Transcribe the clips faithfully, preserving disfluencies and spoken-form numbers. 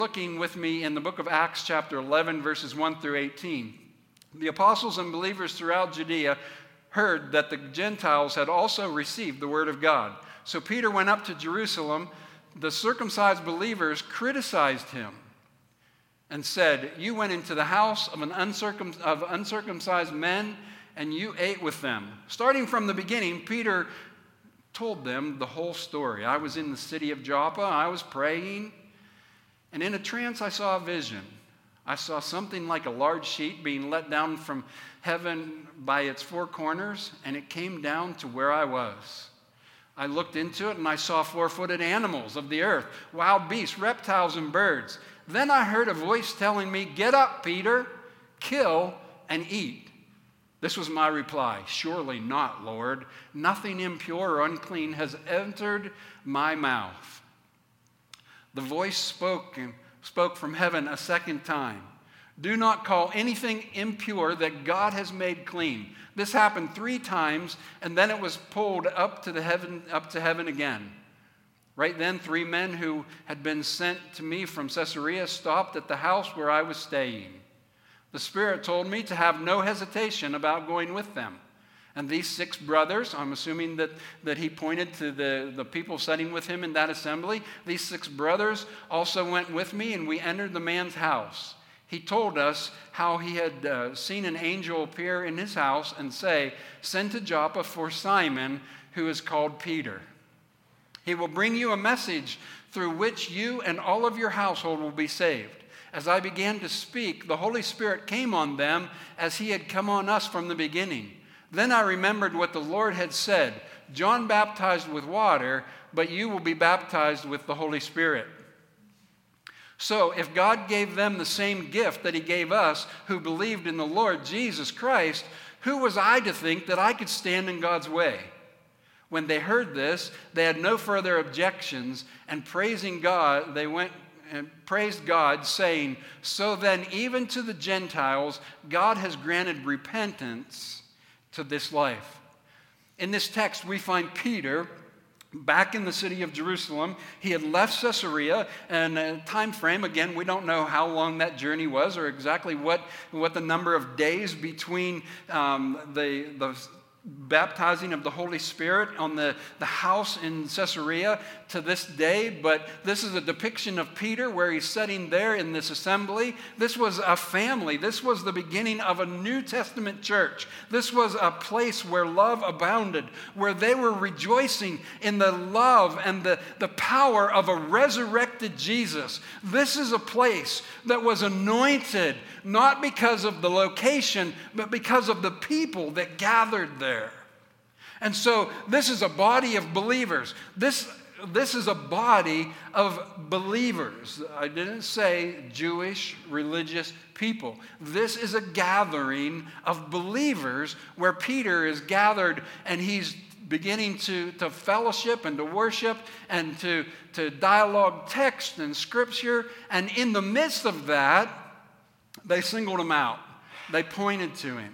looking with me in the book of Acts chapter eleven, verses one through eighteen. The apostles and believers throughout Judea heard that the Gentiles had also received the word of God. So Peter went up to Jerusalem. The circumcised believers criticized him and said, "You went into the house of, an uncircum- of uncircumcised men and you ate with them." Starting from the beginning, Peter told them the whole story. "I was in the city of Joppa. I was praying. And in a trance, I saw a vision. I saw something like a large sheet being let down from heaven by its four corners, and it came down to where I was. I looked into it, and I saw four-footed animals of the earth, wild beasts, reptiles, and birds. Then I heard a voice telling me, 'Get up, Peter, kill and eat.' This was my reply, 'Surely not, Lord. Nothing impure or unclean has entered my mouth.' The voice spoke and spoke from heaven a second time. 'Do not call anything impure that God has made clean.' This happened three times, and then it was pulled up to the heaven, up to heaven again. Right then, three men who had been sent to me from Caesarea stopped at the house where I was staying. The Spirit told me to have no hesitation about going with them. And these six brothers," I'm assuming that, that he pointed to the, the people sitting with him in that assembly, "these six brothers also went with me, and we entered the man's house. He told us how he had uh, seen an angel appear in his house and say, 'Send to Joppa for Simon, who is called Peter. He will bring you a message through which you and all of your household will be saved.' As I began to speak, the Holy Spirit came on them as he had come on us from the beginning. Then I remembered what the Lord had said, 'John baptized with water, but you will be baptized with the Holy Spirit.' So if God gave them the same gift that he gave us who believed in the Lord Jesus Christ, who was I to think that I could stand in God's way?" When they heard this, they had no further objections, and praising God, they went and praised God, saying, "So then even to the Gentiles, God has granted repentance to this life." In this text, we find Peter back in the city of Jerusalem. He had left Caesarea, and a time frame, again, we don't know how long that journey was or exactly what, what the number of days between um, the, the baptizing of the Holy Spirit on the, the house in Caesarea to this day, but this is a depiction of Peter where he's sitting there in this assembly. This was a family. This was the beginning of a New Testament church. This was a place where love abounded, where they were rejoicing in the love and the, the power of a resurrected Jesus. This is a place that was anointed not because of the location, but because of the people that gathered there. And so this is a body of believers. This This is a body of believers. I didn't say Jewish religious people. This is a gathering of believers where Peter is gathered and he's beginning to, to fellowship and to worship and to, to dialogue text and scripture. And in the midst of that, they singled him out. They pointed to him.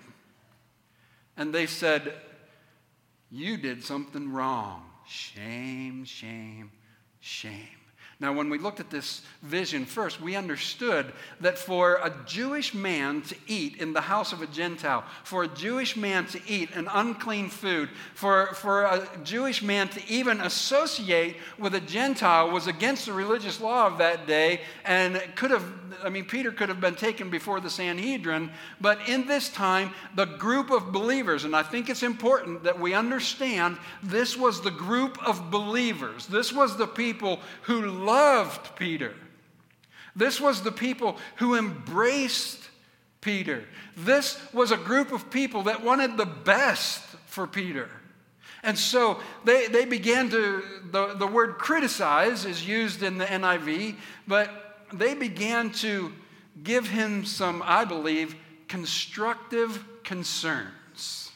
And they said, "You did something wrong. Shame, shame, shame." Now, when we looked at this vision first, we understood that for a Jewish man to eat in the house of a Gentile, for a Jewish man to eat an unclean food, for, for a Jewish man to even associate with a Gentile was against the religious law of that day, and could have, I mean, Peter could have been taken before the Sanhedrin, but in this time, the group of believers, and I think it's important that we understand this was the group of believers. This was the people who loved Peter. This was the people who embraced Peter. This was a group of people that wanted the best for Peter. And so they, they began to, the, the word criticize is used in the N I V, but they began to give him some, I believe, constructive concerns,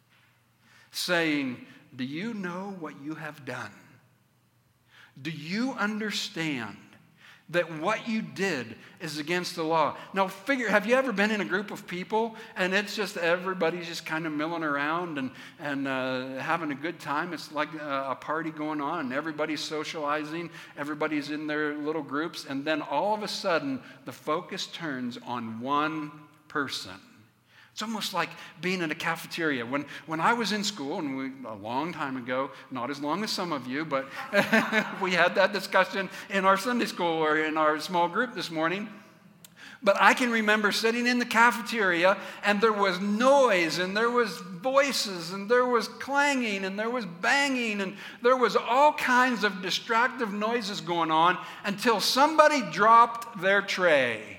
saying, "Do you know what you have done? Do you understand that what you did is against the law. Now, figure, have you ever been in a group of people and it's just everybody's just kind of milling around and, and uh, having a good time? It's like a, a party going on and everybody's socializing, everybody's in their little groups, and then all of a sudden the focus turns on one person. It's almost like being in a cafeteria. When, when I was in school, and we, a long time ago, not as long as some of you, but we had that discussion in our Sunday school or in our small group this morning. But I can remember sitting in the cafeteria, and there was noise, and there was voices, and there was clanging, and there was banging, and there was all kinds of distractive noises going on until somebody dropped their tray.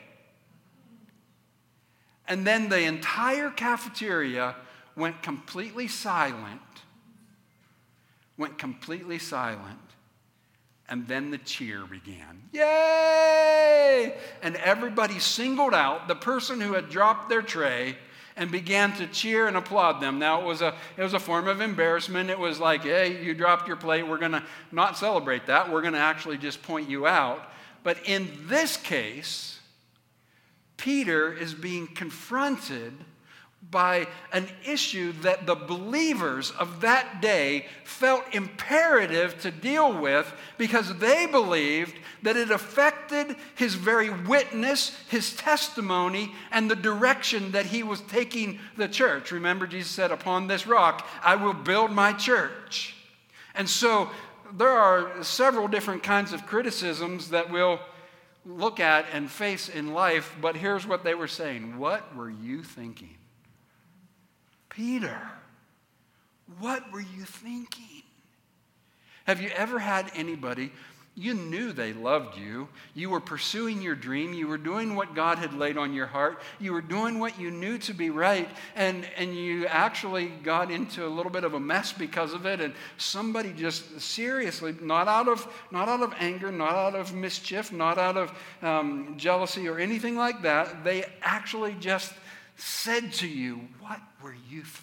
And then the entire cafeteria went completely silent, went completely silent, and then the cheer began. Yay! And everybody singled out the person who had dropped their tray and began to cheer and applaud them. Now, it was a, it was a form of embarrassment. It was like, hey, you dropped your plate. We're going to not celebrate that. We're going to actually just point you out. But in this case, Peter is being confronted by an issue that the believers of that day felt imperative to deal with because they believed that it affected his very witness, his testimony, and the direction that he was taking the church. Remember, Jesus said, upon this rock, I will build my church. And so there are several different kinds of criticisms that we'll look at and face in life, but here's what they were saying. What were you thinking? Peter, what were you thinking? Have you ever had anybody, you knew they loved you, you were pursuing your dream, you were doing what God had laid on your heart, you were doing what you knew to be right, and, and you actually got into a little bit of a mess because of it, and somebody just seriously, not out of, not out of anger, not out of mischief, not out of um, jealousy or anything like that, they actually just said to you, what were you thinking?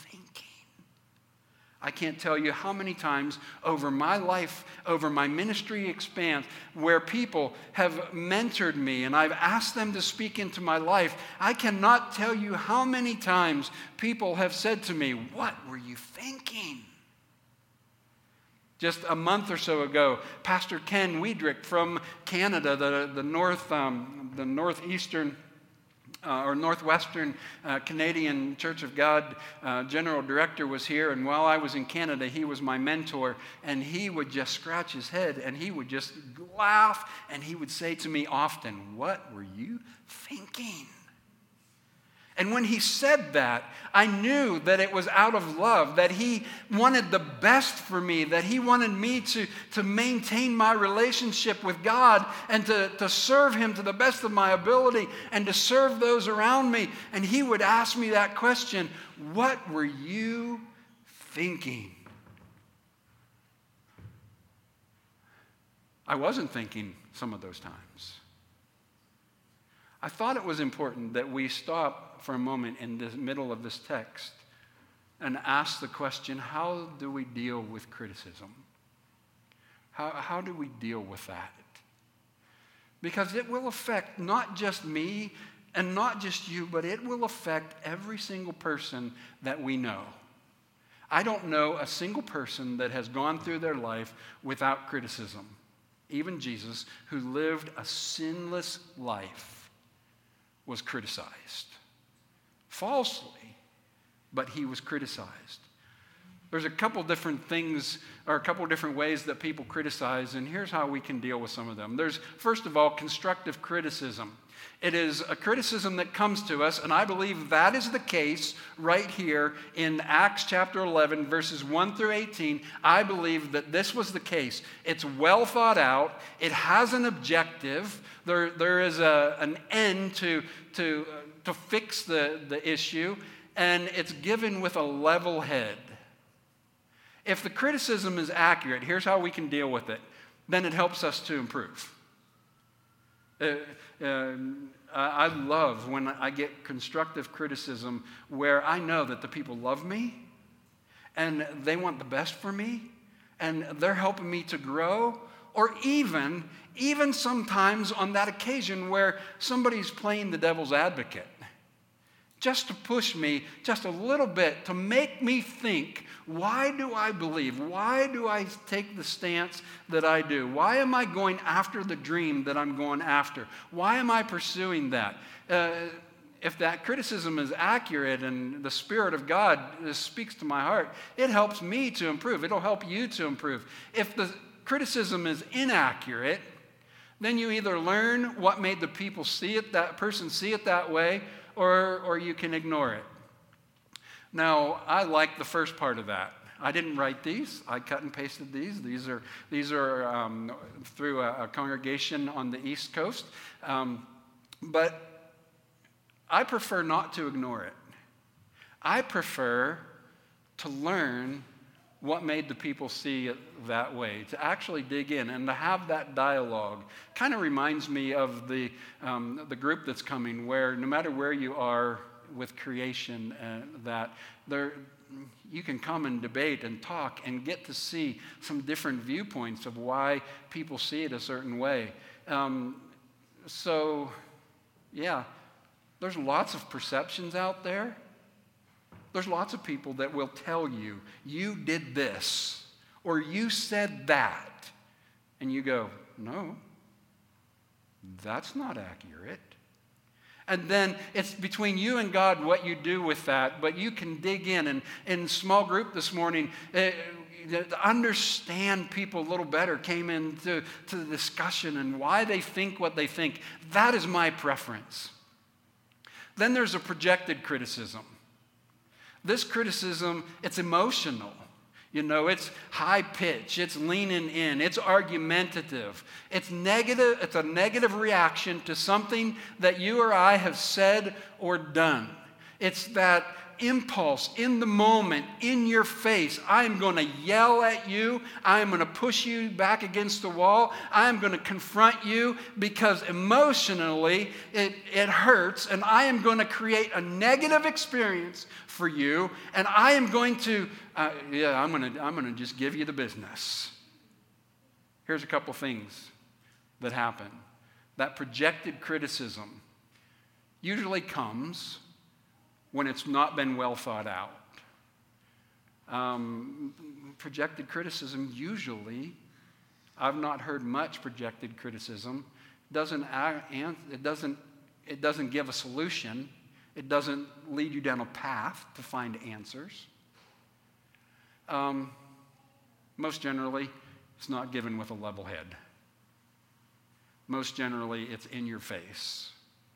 I can't tell you how many times over my life, over my ministry expanse, where people have mentored me and I've asked them to speak into my life. I cannot tell you how many times people have said to me, what were you thinking? Just a month or so ago, Pastor Ken Wiedrick from Canada, the, the, north, um, the northeastern Uh, or Northwestern uh, Canadian Church of God uh, General Director was here, and while I was in Canada, he was my mentor, and he would just scratch his head, and he would just laugh, and he would say to me often, what were you thinking? And when he said that, I knew that it was out of love, that he wanted the best for me, that he wanted me to, to maintain my relationship with God and to, to serve him to the best of my ability and to serve those around me. And he would ask me that question, what were you thinking? I wasn't thinking some of those times. I thought it was important that we stop for a moment in the middle of this text and ask the question, how do we deal with criticism? How, how do we deal with that? Because it will affect not just me and not just you, but it will affect every single person that we know. I don't know a single person that has gone through their life without criticism. Even Jesus, who lived a sinless life, was criticized. Falsely, but he was criticized. There's a couple different things, or a couple different ways that people criticize, and here's how we can deal with some of them. There's, first of all, constructive criticism. It is a criticism that comes to us, and I believe that is the case right here in Acts chapter eleven, verses one through eighteen. I believe that this was the case. It's well thought out. It has an objective. There, there is a, an end to, to, uh, to fix the, the issue, and it's given with a level head. If the criticism is accurate, here's how we can deal with it. Then it helps us to improve. Uh, uh, I love when I get constructive criticism where I know that the people love me and they want the best for me and they're helping me to grow, or even, even sometimes on that occasion where somebody's playing the devil's advocate, just to push me just a little bit, to make me think, why do I believe? Why do I take the stance that I do? Why am I going after the dream that I'm going after? Why am I pursuing that? Uh, if that criticism is accurate and the Spirit of God speaks to my heart, it helps me to improve. It'll help you to improve. If the criticism is inaccurate, then you either learn what made the people see it, that person see it that way, or, or you can ignore it. Now, I like the first part of that. I didn't write these. I cut and pasted these. These are, these are um, through a, a congregation on the East Coast. Um, but I prefer not to ignore it. I prefer to learn what made the people see it that way, to actually dig in and to have that dialogue. Kind of reminds me of the, um, the group that's coming, where no matter where you are with creation, uh, that there, you can come and debate and talk and get to see some different viewpoints of why people see it a certain way. Um, so, yeah, there's lots of perceptions out there. There's lots of people that will tell you, you did this, or you said that. And you go, no, that's not accurate. And then it's between you and God what you do with that, but you can dig in. And in small group this morning, uh, to understand people a little better came into to the discussion and why they think what they think. That is my preference. Then there's a projected criticism. This criticism, it's emotional. You know, it's high pitch, it's leaning in, it's argumentative. It's negative, it's a negative reaction to something that you or I have said or done. It's that impulse in the moment, in your face. I'm going to yell at you. I'm going to push you back against the wall. I'm going to confront you because emotionally it, it hurts, and I am going to create a negative experience for you, and I am going to, uh, yeah, I'm going to, I'm going to just give you the business. Here's a couple things that happen. That projected criticism usually comes when it's not been well thought out. Um, projected criticism usually, I've not heard much projected criticism, doesn't, it doesn't, it doesn't give a solution. It doesn't lead you down a path to find answers. Um, most generally, it's not given with a level head. Most generally, it's in your face.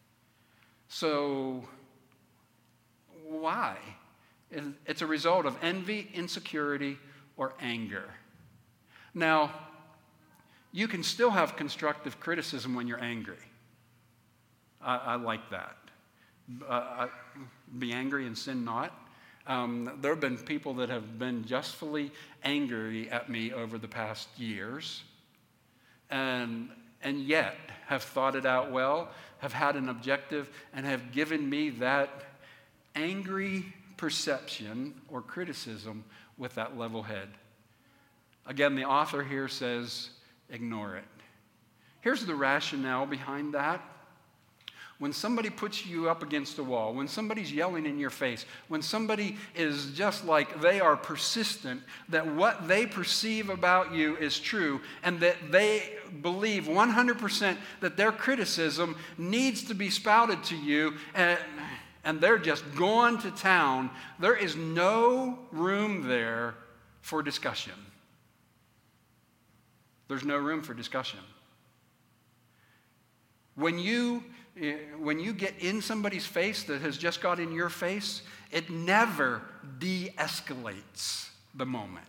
So, why? It's a result of envy, insecurity, or anger. Now, you can still have constructive criticism when you're angry. I, I like that. Uh, be angry and sin not. Um, there have been people that have been justly angry at me over the past years, and, and yet have thought it out well, have had an objective, and have given me that angry perception or criticism with that level head. Again, the author here says, ignore it. Here's the rationale behind that. When somebody puts you up against a wall, when somebody's yelling in your face, when somebody is just like they are persistent that what they perceive about you is true and that they believe one hundred percent that their criticism needs to be spouted to you, and, and they're just going to town, there is no room there for discussion. There's no room for discussion. When you When you get in somebody's face that has just got in your face, it never de-escalates the moment.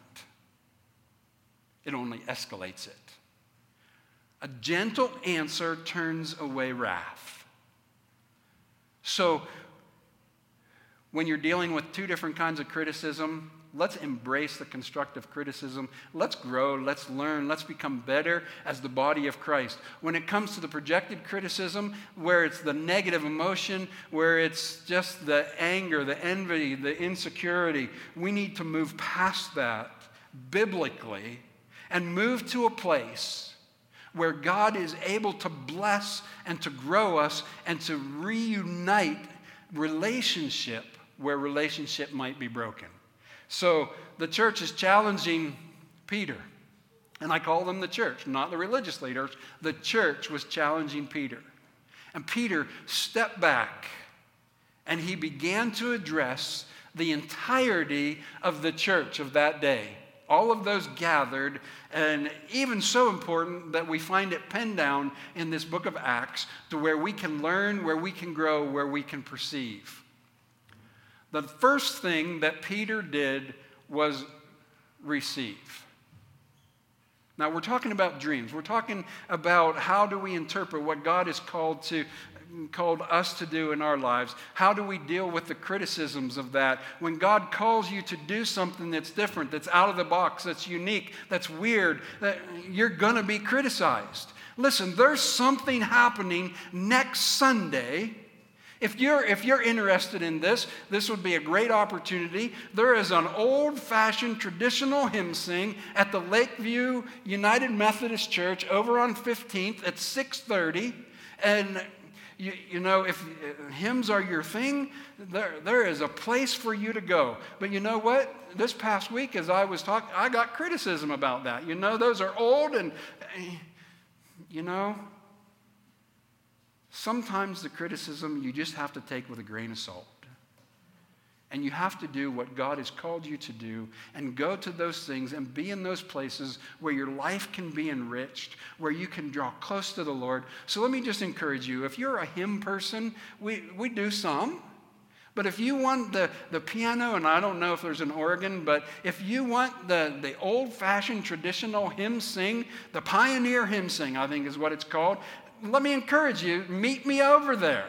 It only escalates it. A gentle answer turns away wrath. So, when you're dealing with two different kinds of criticism, let's embrace the constructive criticism. Let's grow, let's learn, let's become better as the body of Christ. When it comes to the projected criticism, where it's the negative emotion, where it's just the anger, the envy, the insecurity, we need to move past that biblically and move to a place where God is able to bless and to grow us and to reunite relationship where relationship might be broken. So the church is challenging Peter. And I call them the church, not the religious leaders. The church was challenging Peter. And Peter stepped back and he began to address the entirety of the church of that day. All of those gathered, and even so important that we find it penned down in this book of Acts to where we can learn, where we can grow, where we can perceive. The first thing that Peter did was receive. Now, we're talking about dreams. We're talking about how do we interpret what God has called to called us to do in our lives. How do we deal with the criticisms of that? When God calls you to do something that's different, that's out of the box, that's unique, that's weird, that you're going to be criticized. Listen, there's something happening next Sunday. If you're, if you're interested in this, this would be a great opportunity. There is an old-fashioned traditional hymn sing at the Lakeview United Methodist Church over on fifteenth at six thirty. And you, you know, if hymns are your thing, there, there is a place for you to go. But you know what? This past week as I was talking, I got criticism about that. You know, those are old and, you know, sometimes the criticism you just have to take with a grain of salt. And you have to do what God has called you to do and go to those things and be in those places where your life can be enriched, where you can draw close to the Lord. So let me just encourage you. If you're a hymn person, we, we do some. But if you want the, the piano, and I don't know if there's an organ, but if you want the, the old-fashioned traditional hymn sing, the Pioneer Hymn Sing, I think is what it's called, let me encourage you, meet me over there.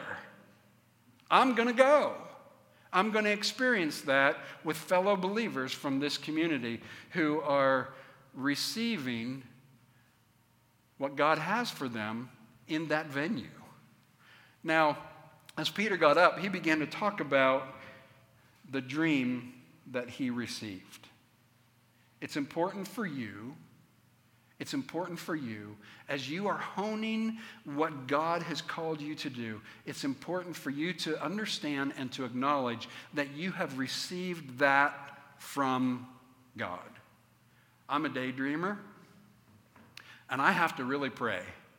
I'm going to go. I'm going to experience that with fellow believers from this community who are receiving what God has for them in that venue. Now, as Peter got up, he began to talk about the dream that he received. It's important for you It's important for you, as you are honing what God has called you to do, it's important for you to understand and to acknowledge that you have received that from God. I'm a daydreamer, and I have to really pray.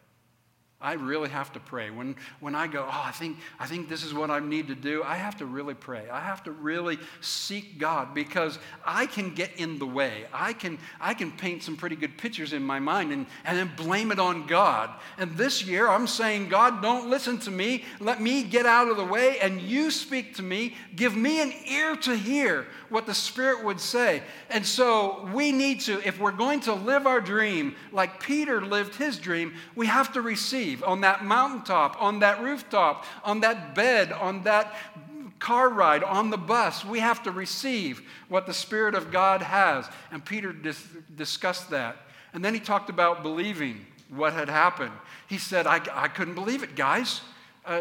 I really have to pray. When, when I go, oh, I think, I think this is what I need to do, I have to really pray. I have to really seek God because I can get in the way. I can, I can paint some pretty good pictures in my mind and, and then blame it on God. And this year I'm saying, God, don't listen to me. Let me get out of the way and you speak to me. Give me an ear to hear what the Spirit would say. And so we need to, if we're going to live our dream like Peter lived his dream, we have to receive. On that mountaintop, on that rooftop, on that bed, on that car ride, on the bus, we have to receive what the Spirit of God has. And Peter dis- discussed that. And then he talked about believing what had happened. He said, I, I couldn't believe it, guys. Uh,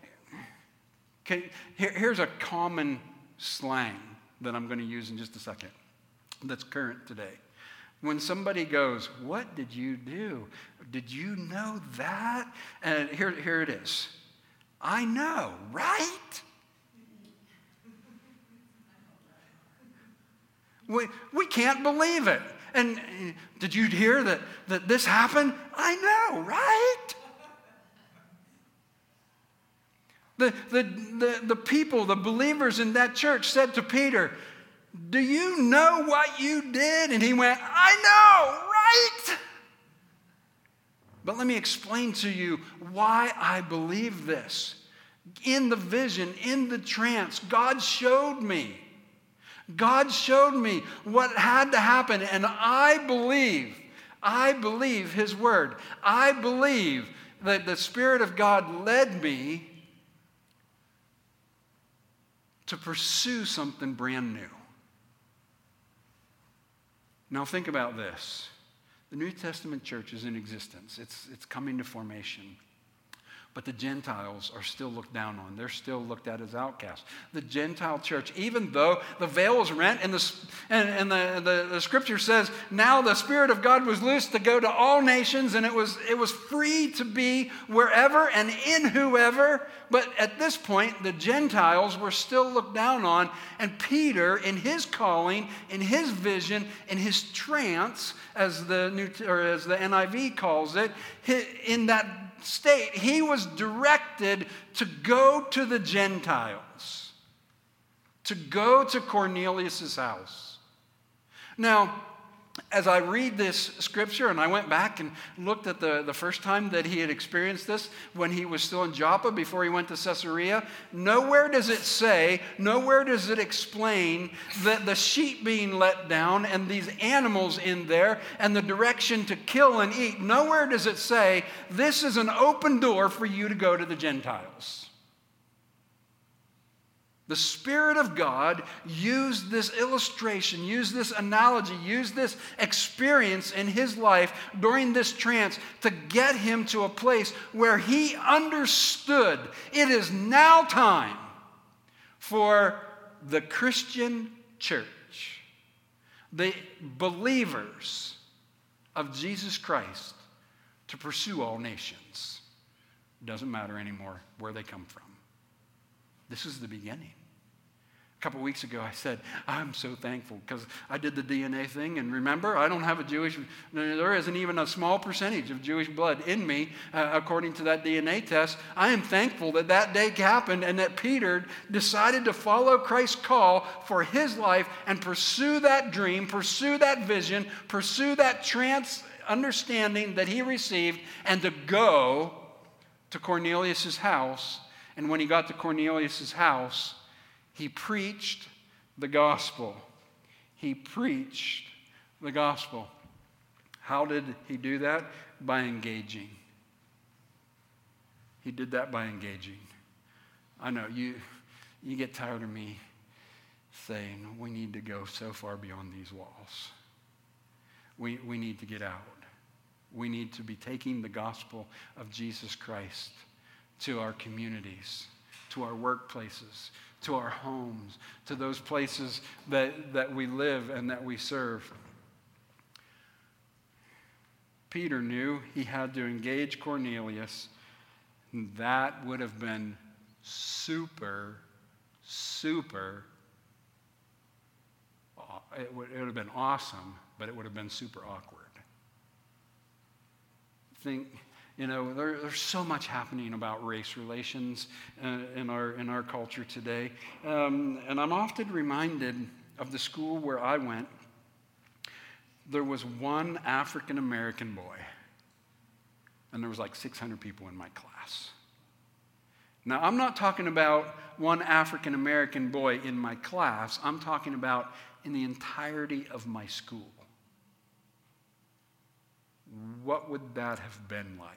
can, here, here's a common slang that I'm going to use in just a second that's current today. When somebody goes, what did you do? Did you know that? And here, here it is. I know, right? We, we can't believe it. And uh, did you hear that, that this happened? I know, right? The, the, the, the people, the believers in that church said to Peter, do you know what you did? And he went, I know, right? But let me explain to you why I believe this. In the vision, in the trance, God showed me. God showed me what had to happen, and I believe, I believe His word. I believe that the Spirit of God led me to pursue something brand new. Now think about this. The New Testament church is in existence. It's, it's coming to formation. But the Gentiles are still looked down on. They're still looked at as outcasts. The Gentile church, even though the veil was rent and, the, and, and the, the, the scripture says, now the Spirit of God was loosed to go to all nations, and it was, it was free to be wherever and in whoever. But at this point, the Gentiles were still looked down on. And Peter, in his calling, in his vision, in his trance, as the, New, or as the N I V calls it, in that state, he was directed to go to the Gentiles, to go to Cornelius' house. Now, as I read this scripture, and I went back and looked at the, the first time that he had experienced this when he was still in Joppa before he went to Caesarea, nowhere does it say, nowhere does it explain that the sheep being let down and these animals in there and the direction to kill and eat. Nowhere does it say, this is an open door for you to go to the Gentiles. The Spirit of God used this illustration, used this analogy, used this experience in his life during this trance to get him to a place where he understood it is now time for the Christian church, the believers of Jesus Christ, to pursue all nations. It doesn't matter anymore where they come from. This is the beginning. A couple weeks ago, I said, I'm so thankful because I did the D N A thing. And remember, I don't have a Jewish, there isn't even a small percentage of Jewish blood in me, uh, according to that D N A test. I am thankful that that day happened and that Peter decided to follow Christ's call for his life and pursue that dream, pursue that vision, pursue that trance understanding that he received, and to go to Cornelius' house. And when he got to Cornelius' house, he preached the gospel. He preached the gospel. How did he do that? By engaging. He did that by engaging. I know you, you get tired of me saying we need to go so far beyond these walls. We, we need to get out. We need to be taking the gospel of Jesus Christ to our communities, to our workplaces, to our homes, to those places that, that we live and that we serve. Peter knew he had to engage Cornelius. And that would have been super, super, it would, it would have been awesome, but it would have been super awkward. Think, you know, there, there's so much happening about race relations uh, in our in our culture today, um, and I'm often reminded of the school where I went. There was one African American boy, and there was like six hundred people in my class. Now, I'm not talking about one African American boy in my class. I'm talking about in the entirety of my school. What would that have been like?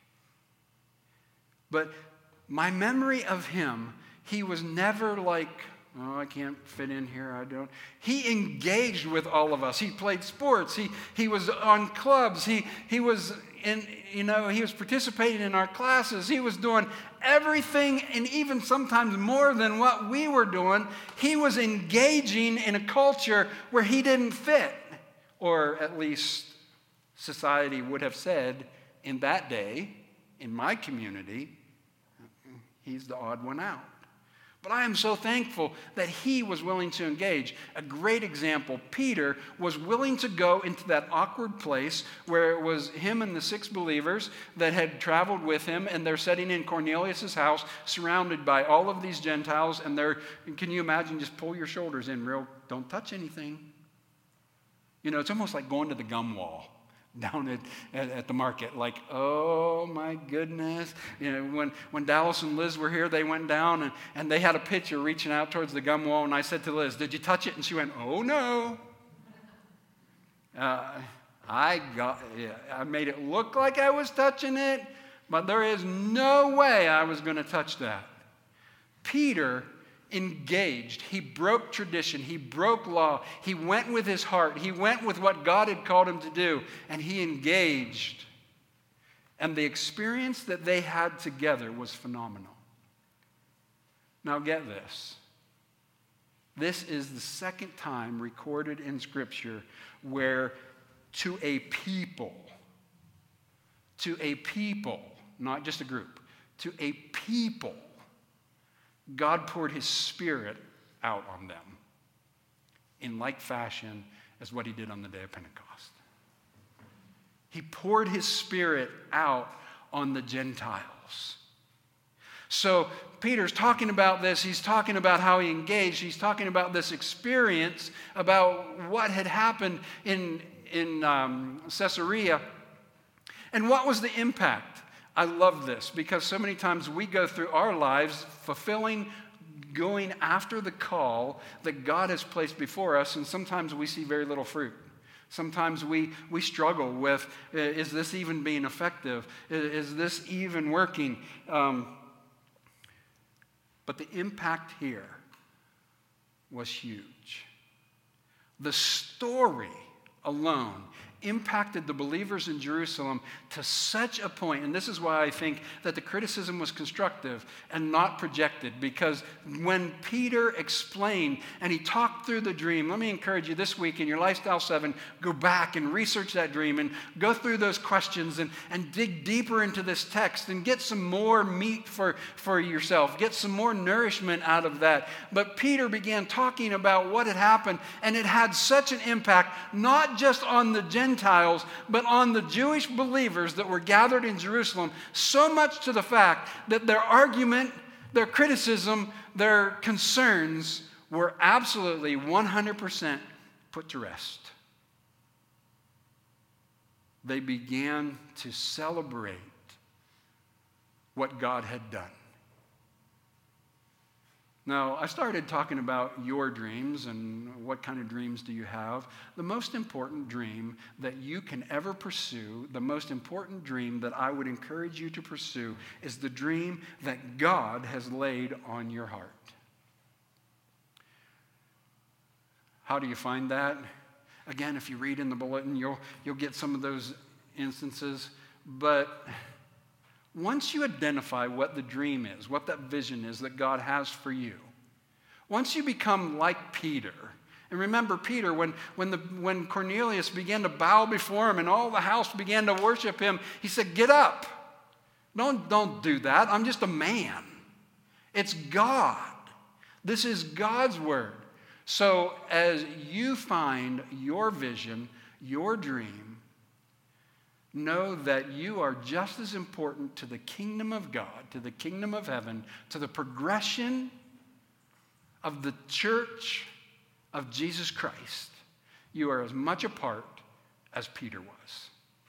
But my memory of him, he was never like, oh, I can't fit in here, I don't. He engaged with all of us. He played sports. He he was on clubs. He he was in, you know, he was participating in our classes. He was doing everything and even sometimes more than what we were doing. He was engaging in a culture where he didn't fit, or at least society would have said in that day, in my community, he's the odd one out. But I am so thankful that he was willing to engage. A great example, Peter was willing to go into that awkward place where it was him and the six believers that had traveled with him, and they're sitting in Cornelius' house surrounded by all of these Gentiles, and they're, can you imagine, just pull your shoulders in real, don't touch anything. You know, it's almost like going to the gum wall down at, at, at the market, like, oh my goodness. You know, when, when Dallas and Liz were here, they went down and, and they had a pitcher reaching out towards the gum wall, and I said to Liz, did you touch it? And she went, oh no. Uh, I got, yeah, I made it look like I was touching it, but there is no way I was going to touch that. Peter engaged. He broke tradition. He broke law. He went with his heart. He went with what God had called him to do, and he engaged. And the experience that they had together was phenomenal. Now get this. This is the second time recorded in Scripture where to a people, to a people, not just a group, to a people, God poured his Spirit out on them in like fashion as what he did on the day of Pentecost. He poured his Spirit out on the Gentiles. So Peter's talking about this. He's talking about how he engaged. He's talking about this experience, about what had happened in, in um, Caesarea. And what was the impact? I love this because so many times we go through our lives fulfilling, going after the call that God has placed before us, and sometimes we see very little fruit. Sometimes we, we struggle with, is this even being effective? Is, is this even working? Um, but the impact here was huge. The story alone impacted the believers in Jerusalem to such a point, and this is why I think that the criticism was constructive and not projected, because when Peter explained and he talked through the dream, let me encourage you this week in your Lifestyle seven, go back and research that dream and go through those questions and, and dig deeper into this text and get some more meat for, for yourself, get some more nourishment out of that. But Peter began talking about what had happened, and it had such an impact, not just on the Gentiles, Gentiles, but on the Jewish believers that were gathered in Jerusalem, so much to the fact that their argument, their criticism, their concerns were absolutely one hundred percent put to rest. They began to celebrate what God had done. Now, I started talking about your dreams and what kind of dreams do you have. The most important dream that you can ever pursue, the most important dream that I would encourage you to pursue is the dream that God has laid on your heart. How do you find that? Again, if you read in the bulletin, you'll, you'll get some of those instances. But once you identify what the dream is, what that vision is that God has for you, once you become like Peter, and remember Peter, when, when, the, when Cornelius began to bow before him and all the house began to worship him, he said, get up. Don't, don't do that. I'm just a man. It's God. This is God's word. So as you find your vision, your dream, know that you are just as important to the kingdom of God, to the kingdom of heaven, to the progression of the church of Jesus Christ. You are as much a part as Peter was.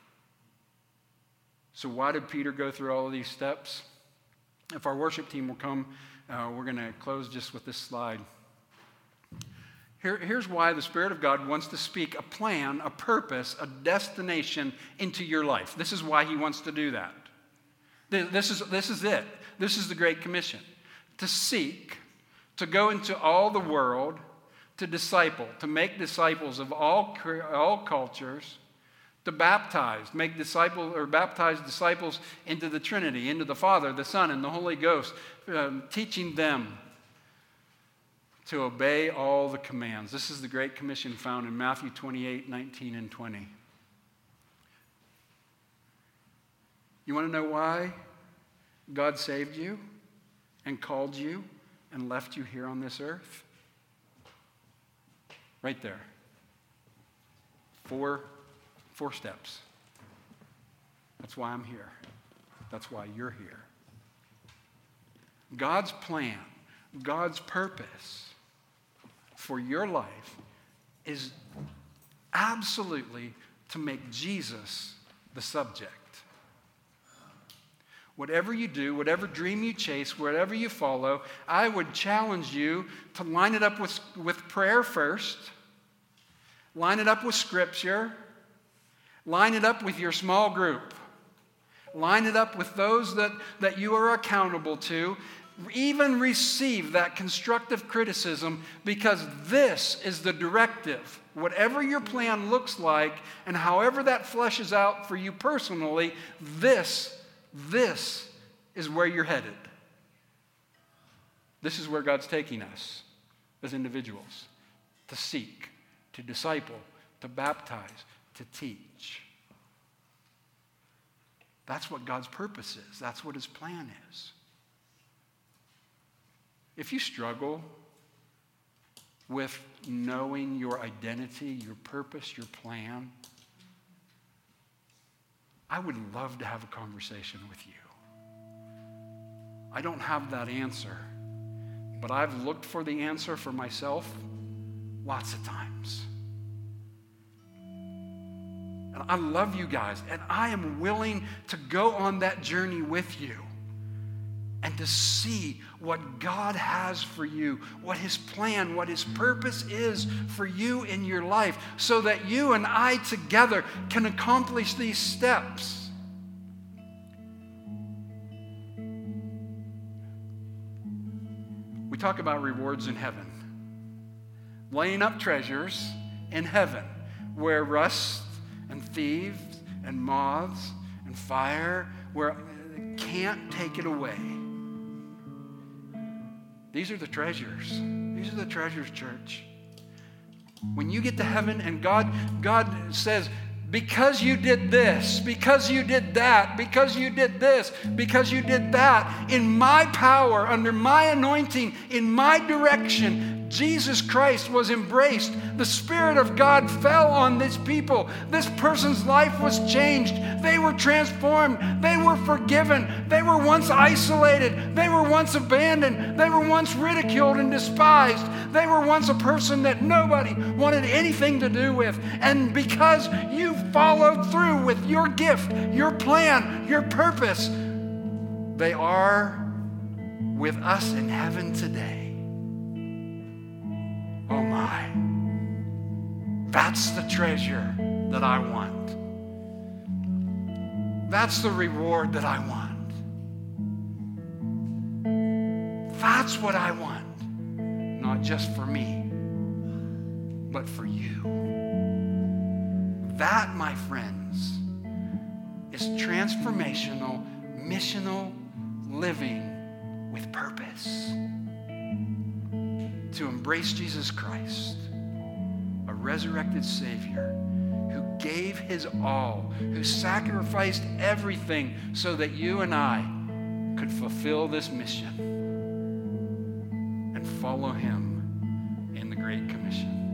So why did Peter go through all of these steps? If our worship team will come, uh, we're going to close just with this slide. Here, here's why the Spirit of God wants to speak a plan, a purpose, a destination into your life. This is why he wants to do that. This is, this is it. This is the Great Commission. To seek, to go into all the world, to disciple, to make disciples of all, all cultures, to baptize, make disciples or baptize disciples into the Trinity, into the Father, the Son, and the Holy Ghost, um, teaching them to obey all the commands. This is the Great Commission found in Matthew twenty-eight, nineteen, and twenty. You want to know why God saved you and called you and left you here on this earth? Right there. Four, four steps. That's why I'm here. That's why you're here. God's plan, God's purpose for your life is absolutely to make Jesus the subject. Whatever you do, whatever dream you chase, whatever you follow, I would challenge you to line it up with, with prayer first, line it up with Scripture, line it up with your small group, line it up with those that, that you are accountable to. even receive that constructive criticism, because this is the directive. Whatever your plan looks like and however that fleshes out for you personally, this, this is where you're headed. This is where God's taking us as individuals, to seek, to disciple, to baptize, to teach. That's what God's purpose is. That's what his plan is. If you struggle with knowing your identity, your purpose, your plan, I would love to have a conversation with you. I don't have that answer, but I've looked for the answer for myself lots of times. And I love you guys, and I am willing to go on that journey with you and to see what God has for you, what his plan, what his purpose is for you in your life, so that you and I together can accomplish these steps. We talk about rewards in heaven. Laying up treasures in heaven where rust and thieves and moths and fire, where can't take it away. These are the treasures. These are the treasures, church. When you get to heaven and God, God says, because you did this, because you did that, because you did this, because you did that, in my power, under my anointing, in my direction, Jesus Christ was embraced. The Spirit of God fell on these people. This person's life was changed. They were transformed. They were forgiven. They were once isolated. They were once abandoned. They were once ridiculed and despised. They were once a person that nobody wanted anything to do with. And because you followed through with your gift, your plan, your purpose, they are with us in heaven today. Oh my, that's the treasure that I want. That's the reward that I want. That's what I want. Not just for me, but for you. That, my friends, is transformational, missional living with purpose. To embrace Jesus Christ, a resurrected Savior who gave his all, who sacrificed everything so that you and I could fulfill this mission and follow him in the Great Commission.